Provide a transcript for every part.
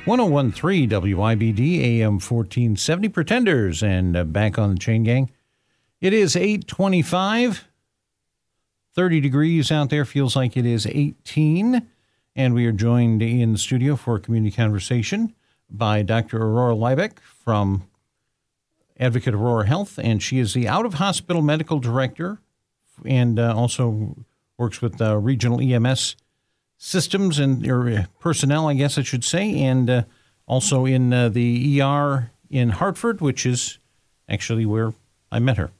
1013 WIBD AM 1470 Pretenders and back on the Chain Gang. It is 8:25, 30 degrees out there. Feels like it is 18. And we are joined in the studio for a community conversation by Dr. Aurora Liebeck from Advocate Aurora Health. And she is the out-of-hospital medical director and also works with regional EMS systems and or personnel, I guess I should say, and also in the ER in Hartford, which is actually where I met her.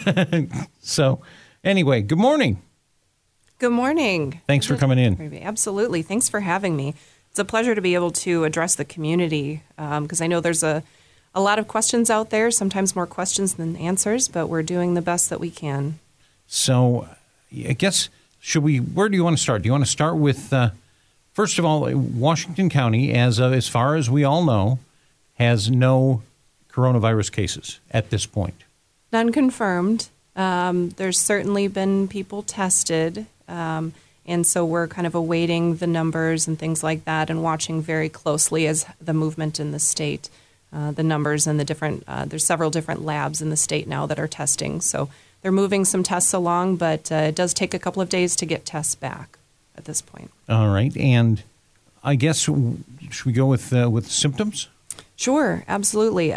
So anyway, good morning. Good morning. Thanks for coming in. Absolutely. Thanks for having me. It's a pleasure to be able to address the community because I know there's a lot of questions out there, sometimes more questions than answers, but we're doing the best that we can. So I guess... where do you want to start? Do you want to start with, first of all, Washington County, as far as we all know, has no coronavirus cases at this point? None confirmed. There's certainly been people tested, and so we're kind of awaiting the numbers and things like that and watching very closely as the movement in the state, the numbers and the different, there's several different labs in the state now that are testing, so they're moving some tests along, but it does take a couple of days to get tests back at this point. All right. And I guess, should we go with symptoms? Sure, absolutely.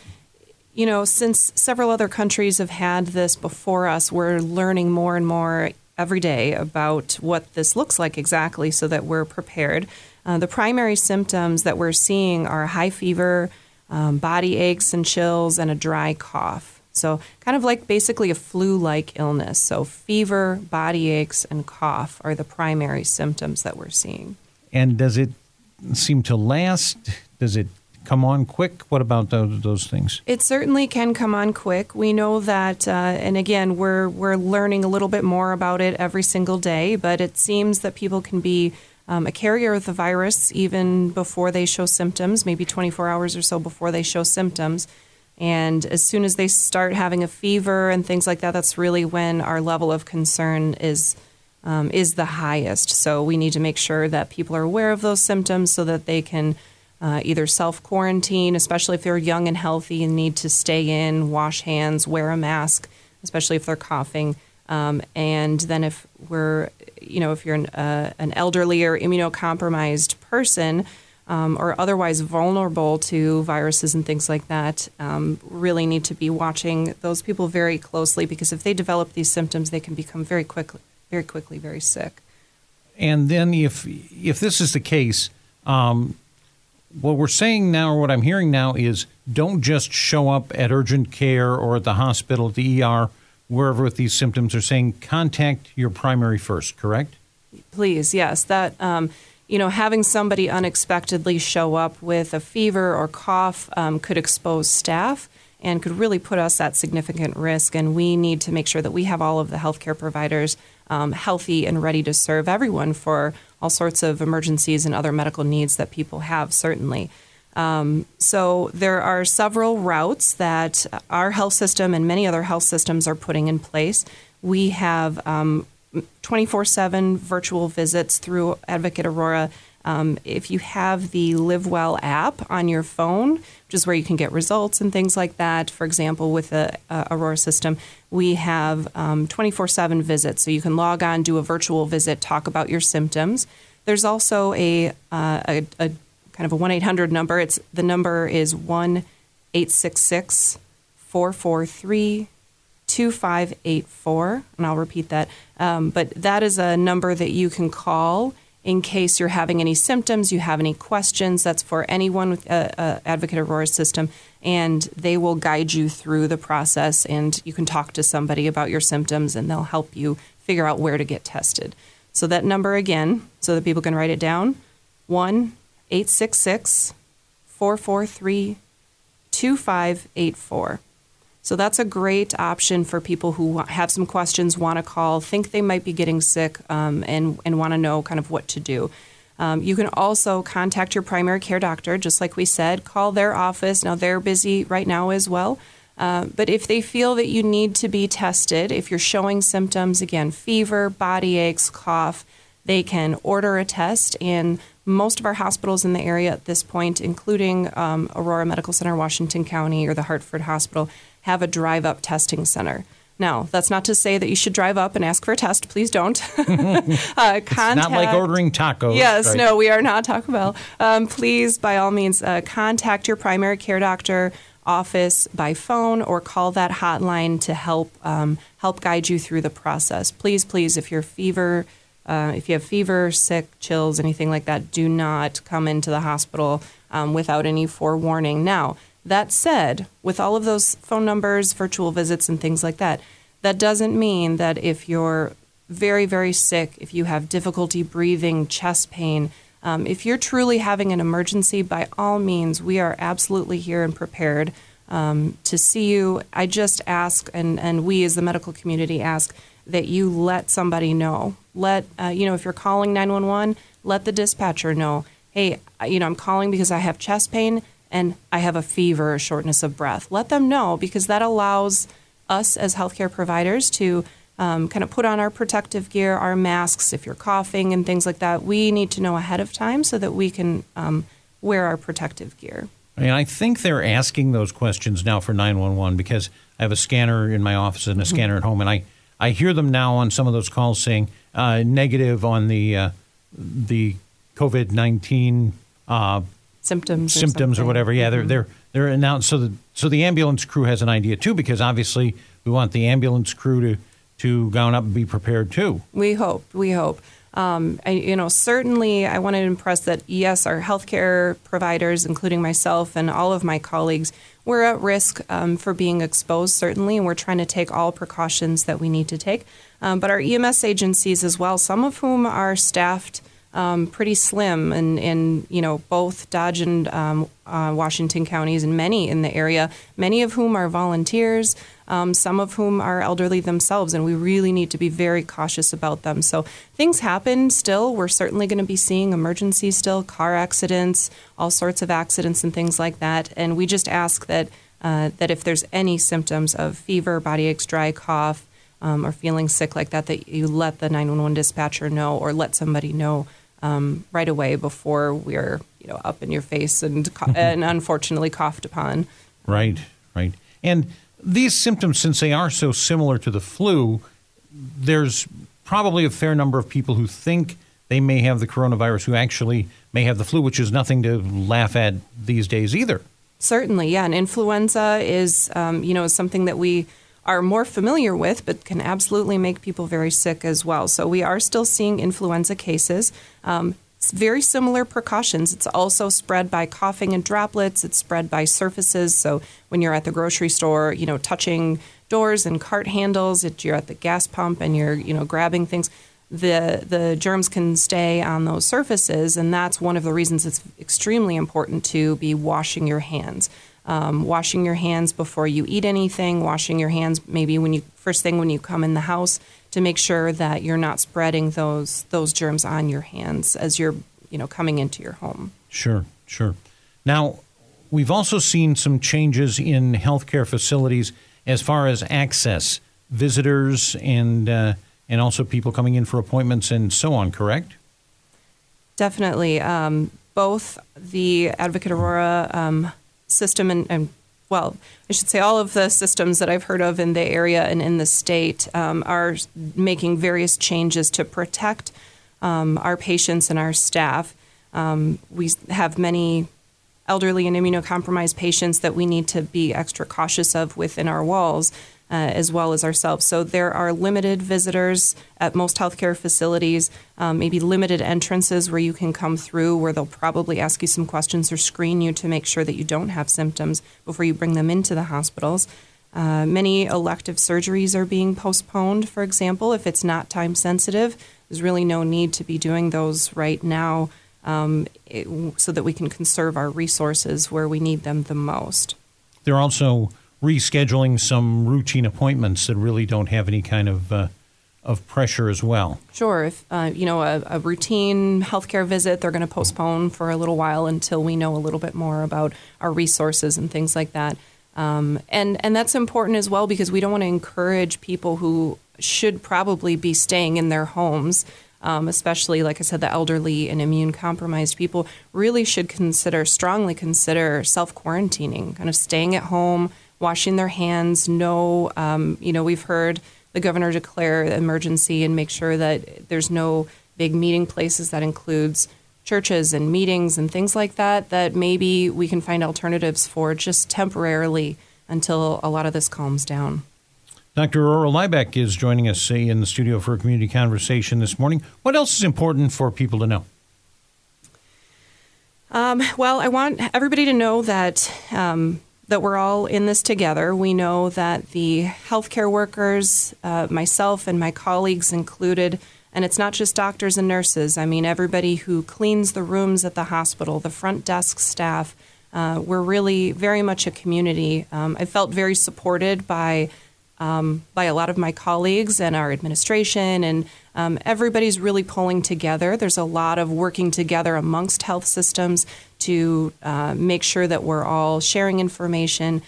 Since several other countries have had this before us, we're learning more and more every day about what this looks like exactly so that we're prepared. The primary symptoms that we're seeing are high fever, body aches and chills, and a dry cough. So kind of like basically a flu-like illness. So fever, body aches, and cough are the primary symptoms that we're seeing. And does it seem to last? Does it come on quick? What about those things? It certainly can come on quick. We know that, and again, we're learning a little bit more about it every single day, but it seems that people can be a carrier of the virus even before they show symptoms, maybe 24 hours or so before they show symptoms. And as soon as they start having a fever and things like that, that's really when our level of concern is the highest. So we need to make sure that people are aware of those symptoms so that they can either self-quarantine, especially if they're young and healthy and need to stay in, wash hands, wear a mask, especially if they're coughing. And then if you're an elderly or immunocompromised person, or otherwise vulnerable to viruses and things like that, really need to be watching those people very closely because if they develop these symptoms, they can become very quickly very sick. And then if this is the case, what we're saying now or what I'm hearing now is don't just show up at urgent care or at the hospital, at the ER, wherever with these symptoms. Are saying contact your primary first, correct? Please, yes. That... having somebody unexpectedly show up with a fever or cough could expose staff and could really put us at significant risk. And we need to make sure that we have all of the healthcare providers healthy and ready to serve everyone for all sorts of emergencies and other medical needs that people have, certainly. So there are several routes that our health system and many other health systems are putting in place. We have 24/7 virtual visits through Advocate Aurora. If you have the LiveWell app on your phone, which is where you can get results and things like that, for example, with the Aurora system, we have 24/7 visits. So you can log on, do a virtual visit, talk about your symptoms. There's also a kind of a 1-800 number. The number is 1-866-443-2584, and I'll repeat that. But that is a number that you can call in case you're having any symptoms, you have any questions. That's for anyone with Advocate Aurora system, and they will guide you through the process, and you can talk to somebody about your symptoms, and they'll help you figure out where to get tested. So that number again, so that people can write it down, 1-866-443-2584. So that's a great option for people who have some questions, want to call, think they might be getting sick, and want to know kind of what to do. You can also contact your primary care doctor, just like we said. Call their office. Now, they're busy right now as well. But if they feel that you need to be tested, if you're showing symptoms, again, fever, body aches, cough, they can order a test. And most of our hospitals in the area at this point, including Aurora Medical Center, Washington County, or the Hartford Hospital, have a drive-up testing center. Now, that's not to say that you should drive up and ask for a test. Please don't. It's not like ordering tacos. Yes, right? No, we are not Taco Bell. Please, by all means, contact your primary care doctor office by phone or call that hotline to help guide you through the process. Please, if you have fever, sick, chills, anything like that, do not come into the hospital without any forewarning. Now, that said, with all of those phone numbers, virtual visits, and things like that, that doesn't mean that if you're very, very sick, if you have difficulty breathing, chest pain, if you're truly having an emergency, by all means, we are absolutely here and prepared to see you. I just ask, and we as the medical community ask, that you let somebody know. If you're calling 911, let the dispatcher know, hey, I'm calling because I have chest pain and I have a fever or shortness of breath. Let them know, because that allows us as healthcare providers to kind of put on our protective gear, our masks, if you're coughing and things like that. We need to know ahead of time so that we can wear our protective gear. And I think they're asking those questions now for 911 because I have a scanner in my office and a scanner at home, and I hear them now on some of those calls saying negative on the COVID-19 symptoms or whatever. Yeah, they're announced so the ambulance crew has an idea too, because obviously we want the ambulance crew to go up and be prepared too. We hope. Certainly I want to impress that, yes, our healthcare providers, including myself and all of my colleagues, we're at risk for being exposed, certainly, and we're trying to take all precautions that we need to take. But our EMS agencies as well, some of whom are staffed pretty slim in both Dodge and Washington counties, and many in the area, many of whom are volunteers, some of whom are elderly themselves, and we really need to be very cautious about them. So things happen still. We're certainly going to be seeing emergencies still, car accidents, all sorts of accidents and things like that. And we just ask that if there's any symptoms of fever, body aches, dry cough, or feeling sick like that, that you let the 911 dispatcher know, or let somebody know right away before we're up in your face and unfortunately coughed upon. Right. And these symptoms, since they are so similar to the flu, there's probably a fair number of people who think they may have the coronavirus who actually may have the flu, which is nothing to laugh at these days either. Certainly, yeah. And influenza is, something that we are more familiar with, but can absolutely make people very sick as well. So we are still seeing influenza cases. It's very similar precautions. It's also spread by coughing and droplets. It's spread by surfaces. So when you're at the grocery store, touching doors and cart handles, you're at the gas pump and you're, grabbing things, the germs can stay on those surfaces. And that's one of the reasons it's extremely important to be washing your hands. Washing your hands before you eat anything, washing your hands maybe first thing when you come in the house, to make sure that you're not spreading those germs on your hands as you're coming into your home. Sure. Now, we've also seen some changes in healthcare facilities as far as access, visitors, and also people coming in for appointments and so on. Correct? Definitely. Both the Advocate Aurora system and I should say all of the systems that I've heard of in the area and in the state are making various changes to protect our patients and our staff. We have many elderly and immunocompromised patients that we need to be extra cautious of within our walls, as well as ourselves. So there are limited visitors at most healthcare facilities, maybe limited entrances where you can come through, where they'll probably ask you some questions or screen you to make sure that you don't have symptoms before you bring them into the hospitals. Many elective surgeries are being postponed, for example, if it's not time sensitive. There's really no need to be doing those right now so that we can conserve our resources where we need them the most. They're also rescheduling some routine appointments that really don't have any kind of pressure as well. Sure. If a routine healthcare visit, they're going to postpone for a little while until we know a little bit more about our resources and things like that. And that's important as well, because we don't want to encourage people who should probably be staying in their homes especially, like I said, the elderly and immune-compromised people, really should strongly consider self-quarantining, kind of staying at home, washing their hands. We've heard the governor declare emergency and make sure that there's no big meeting places. That includes churches and meetings and things like that, that maybe we can find alternatives for just temporarily until a lot of this calms down. Dr. Aurora Liebeck is joining us in the studio for a community conversation this morning. What else is important for people to know? Well, I want everybody to know that we're all in this together. We know that the healthcare workers, myself and my colleagues included, and it's not just doctors and nurses. I mean, everybody who cleans the rooms at the hospital, the front desk staff, we're really very much a community. I felt very supported by a lot of my colleagues and our administration, and everybody's really pulling together. There's a lot of working together amongst health systems to make sure that we're all sharing information,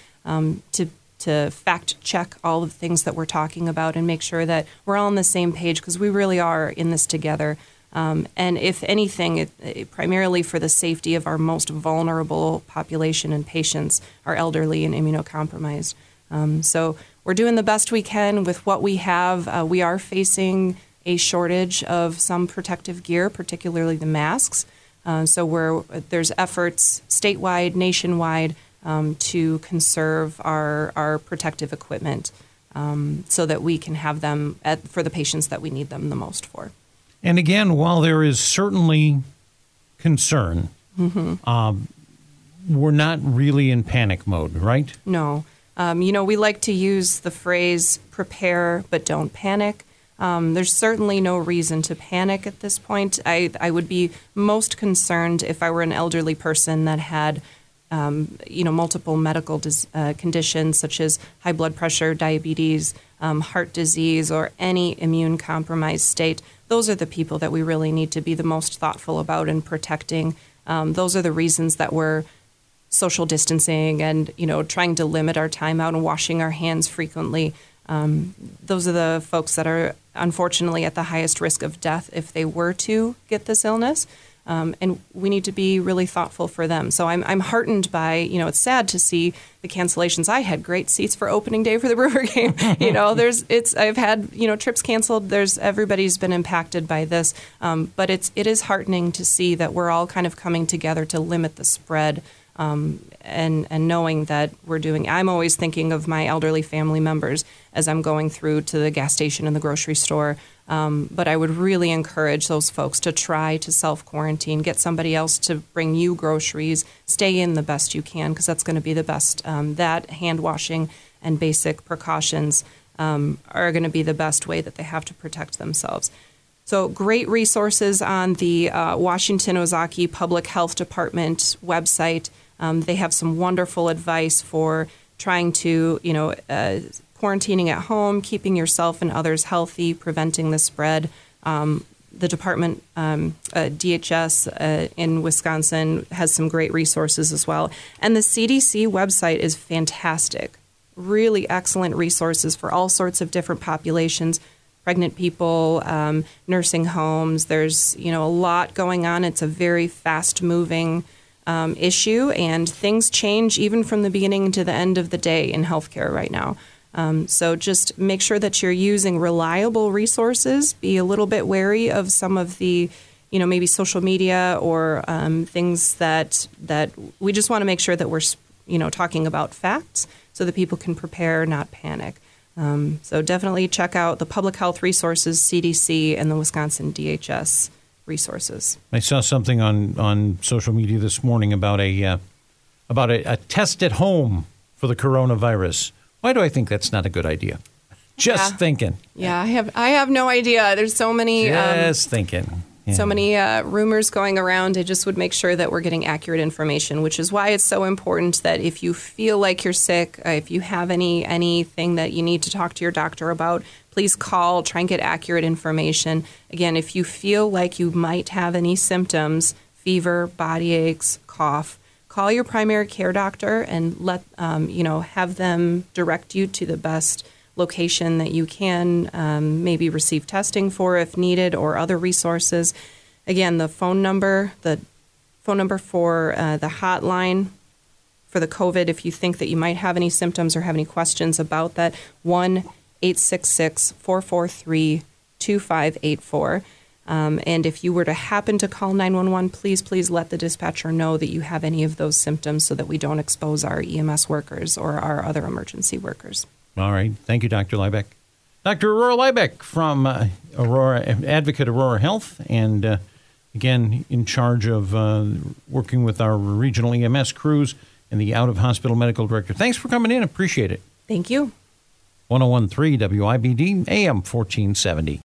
to fact check all of the things that we're talking about and make sure that we're all on the same page, because we really are in this together. And if anything, primarily for the safety of our most vulnerable population and patients, our elderly and immunocompromised. So we're doing the best we can with what we have. We are facing a shortage of some protective gear, particularly the masks. So there's efforts statewide, nationwide, to conserve our protective equipment so that we can have them for the patients that we need them the most for. And again, while there is certainly concern, we're not really in panic mode, right? No. We like to use the phrase prepare but don't panic. There's certainly no reason to panic at this point. I would be most concerned if I were an elderly person that had multiple medical conditions such as high blood pressure, diabetes, heart disease, or any immune-compromised state. Those are the people that we really need to be the most thoughtful about and protecting. Those are the reasons that we're social distancing and, trying to limit our time out and washing our hands frequently. Those are the folks that are unfortunately at the highest risk of death if they were to get this illness. And we need to be really thoughtful for them. So I'm heartened by, it's sad to see the cancellations. I had great seats for opening day for the Brewer game. I've had, trips canceled. Everybody's been impacted by this. But it is heartening to see that we're all kind of coming together to limit the spread. And knowing that I'm always thinking of my elderly family members as I'm going through to the gas station and the grocery store. But I would really encourage those folks to try to self-quarantine, get somebody else to bring you groceries, stay in the best you can, because that's going to be the best. That hand washing and basic precautions are going to be the best way that they have to protect themselves. So great resources on the Washington Ozaukee Public Health Department website. They have some wonderful advice for trying to, quarantining at home, keeping yourself and others healthy, preventing the spread. The department, DHS in Wisconsin, has some great resources as well. And the CDC website is fantastic. Really excellent resources for all sorts of different populations. Pregnant people, nursing homes. There's, a lot going on. It's a very fast-moving issue, and things change even from the beginning to the end of the day in healthcare right now. So just make sure that you're using reliable resources. Be a little bit wary of some of the, maybe social media or things that we just want to make sure that we're, talking about facts so that people can prepare, not panic. So definitely check out the public health resources, CDC, and the Wisconsin DHS resources. I saw something on social media this morning about a test at home for the coronavirus. Why do I think that's not a good idea? Just thinking. Yeah, I have no idea. There's so many. Just thinking. Yeah. So many rumors going around. I just would make sure that we're getting accurate information, which is why it's so important that if you feel like you're sick, if you have anything that you need to talk to your doctor about, please call, try and get accurate information. Again, if you feel like you might have any symptoms, fever, body aches, cough, call your primary care doctor and have them direct you to the best location that you can maybe receive testing for if needed, or other resources. Again, the phone number for the hotline for the COVID, if you think that you might have any symptoms or have any questions about that, 1-866-443-2584. And if you were to happen to call 911, please let the dispatcher know that you have any of those symptoms so that we don't expose our EMS workers or our other emergency workers. All right. Thank you, Dr. Liebeck. Dr. Aurora Liebeck from Advocate Aurora Health, and again, in charge of working with our regional EMS crews and the out-of-hospital medical director. Thanks for coming in. Appreciate it. Thank you. 101.3 WIBD, AM 1470.